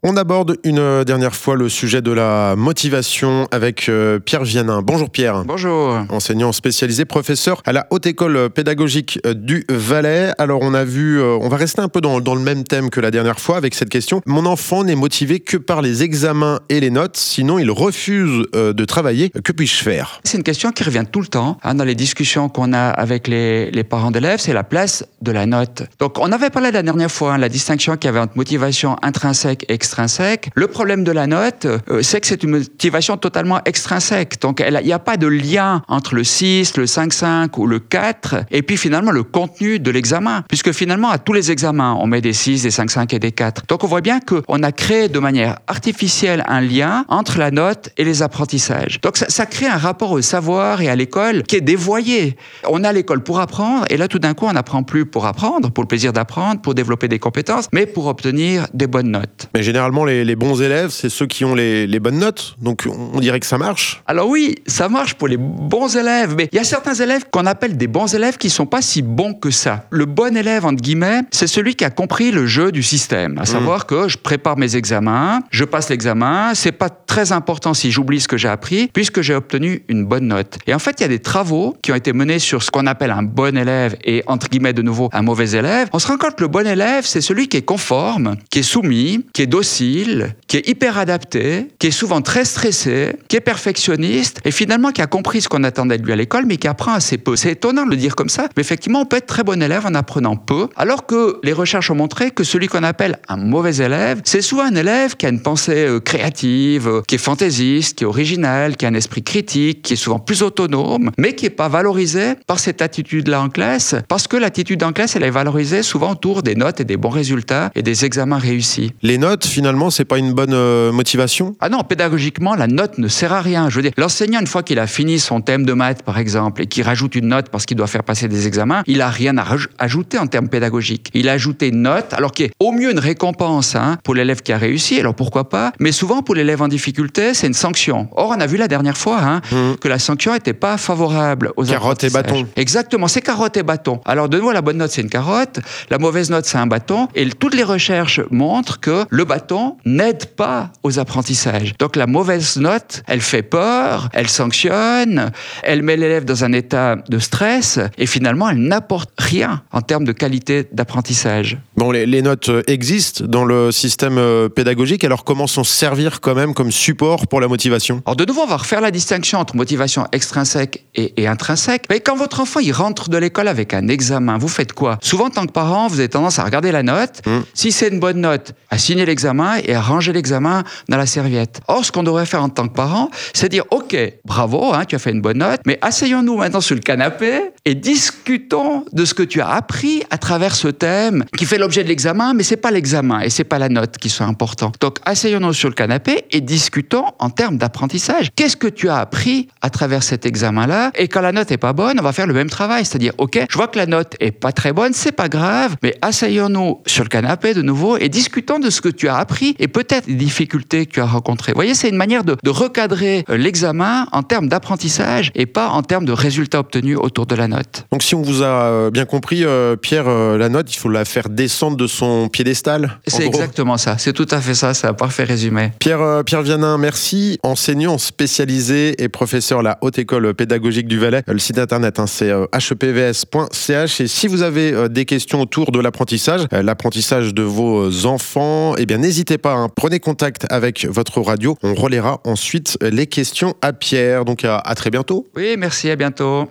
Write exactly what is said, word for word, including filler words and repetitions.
On aborde une dernière fois le sujet de la motivation avec euh, Pierre Vianin. Bonjour Pierre. Bonjour. Enseignant spécialisé, professeur à la Haute École Pédagogique du Valais. Alors on a vu, euh, on va rester un peu dans, dans le même thème que la dernière fois avec cette question. Mon enfant n'est motivé que par les examens et les notes, sinon il refuse euh, de travailler. Que puis-je faire ? C'est une question qui revient tout le temps hein, dans les discussions qu'on a avec les, les parents d'élèves, c'est la place de la note. Donc on avait parlé la dernière fois, hein, la distinction qu'il y avait entre motivation intrinsèque et extrinsèque. Le problème de la note, euh, c'est que c'est une motivation totalement extrinsèque. Donc, il n'y a pas de lien entre le six, le cinq cinq ou le quatre et puis finalement le contenu de l'examen. Puisque finalement, à tous les examens, on met des six, des cinq cinq et des quatre. Donc, on voit bien qu'on a créé de manière artificielle un lien entre la note et les apprentissages. Donc, ça, ça crée un rapport au savoir et à l'école qui est dévoyé. On a l'école pour apprendre et là, tout d'un coup, on n'apprend plus pour apprendre, pour le plaisir d'apprendre, pour développer des compétences, mais pour obtenir des bonnes notes. Mais généralement, Les, les bons élèves, c'est ceux qui ont les, les bonnes notes. Donc, on dirait que ça marche. Alors oui, ça marche pour les bons élèves. Mais il y a certains élèves qu'on appelle des bons élèves qui ne sont pas si bons que ça. Le bon élève, entre guillemets, c'est celui qui a compris le jeu du système. À savoir mmh. que je prépare mes examens, je passe l'examen. C'est pas très important si j'oublie ce que j'ai appris, puisque j'ai obtenu une bonne note. Et en fait, il y a des travaux qui ont été menés sur ce qu'on appelle un bon élève et, entre guillemets, de nouveau, un mauvais élève. On se rend compte que le bon élève, c'est celui qui est conforme, qui est soumis, qui est docile, qui est hyper adapté, qui est souvent très stressé, qui est perfectionniste et finalement qui a compris ce qu'on attendait de lui à l'école mais qui apprend assez peu. C'est étonnant de le dire comme ça, mais effectivement on peut être très bon élève en apprenant peu, alors que les recherches ont montré que celui qu'on appelle un mauvais élève, c'est souvent un élève qui a une pensée créative, qui est fantaisiste, qui est original, qui a un esprit critique, qui est souvent plus autonome, mais qui n'est pas valorisé par cette attitude-là en classe, parce que l'attitude en classe elle est valorisée souvent autour des notes et des bons résultats et des examens réussis. Les notes, finalement, c'est pas une bonne euh, motivation ? Ah non, pédagogiquement, la note ne sert à rien. Je veux dire, l'enseignant, une fois qu'il a fini son thème de maths, par exemple, et qu'il rajoute une note parce qu'il doit faire passer des examens, il a rien à raj- ajouter en termes pédagogiques. Il a ajouté une note, alors qu'il y a au mieux une récompense hein, pour l'élève qui a réussi, alors pourquoi pas, mais souvent pour l'élève en difficulté, c'est une sanction. Or, on a vu la dernière fois hein, mmh. que la sanction n'était pas favorable aux carotte et bâton. Exactement, c'est carotte et bâton. Alors, de nouveau, la bonne note, c'est une carotte, la mauvaise note, c'est un bâton, et toutes les recherches montrent que le bâton n'aide pas aux apprentissages. Donc la mauvaise note, elle fait peur, elle sanctionne, elle met l'élève dans un état de stress et finalement elle n'apporte rien en termes de qualité d'apprentissage. Bon, les, les notes existent dans le système pédagogique, alors comment s'en servir quand même comme support pour la motivation ? Alors de nouveau, on va refaire la distinction entre motivation extrinsèque et, et intrinsèque. Mais quand votre enfant il rentre de l'école avec un examen, vous faites quoi ? Souvent, en tant que parent, vous avez tendance à regarder la note. Mmh. Si c'est une bonne note, à signer l'examen et à ranger l'examen dans la serviette. Or, ce qu'on devrait faire en tant que parent, c'est dire, ok, bravo, hein, tu as fait une bonne note, mais asseyons-nous maintenant sur le canapé et discutons de ce que tu as appris à travers ce thème qui fait l'objet de l'examen, mais c'est pas l'examen et c'est pas la note qui sont importants. Donc, asseyons-nous sur le canapé et discutons en termes d'apprentissage. Qu'est-ce que tu as appris à travers cet examen-là ? Et quand la note est pas bonne, on va faire le même travail, c'est-à-dire, ok, je vois que la note est pas très bonne, c'est pas grave, mais asseyons-nous sur le canapé de nouveau et discutons de ce que tu as appris et peut-être les difficultés que tu as rencontrées. Vous voyez, c'est une manière de, de recadrer l'examen en termes d'apprentissage et pas en termes de résultats obtenus autour de la note. Donc si on vous a bien compris, euh, Pierre, euh, la note, il faut la faire descendre de son piédestal. C'est exactement ça, c'est tout à fait ça, c'est un parfait résumé. Pierre, euh, Pierre Vianin, merci. Enseignant spécialisé et professeur à la Haute École Pédagogique du Valais. Le site internet, hein, c'est euh, h e p v s point c h. Et si vous avez euh, des questions autour de l'apprentissage, euh, l'apprentissage de vos enfants, eh bien n'hésitez pas, hein, prenez contact avec votre radio. On relaiera ensuite les questions à Pierre. Donc à, à très bientôt. Oui, merci, à bientôt.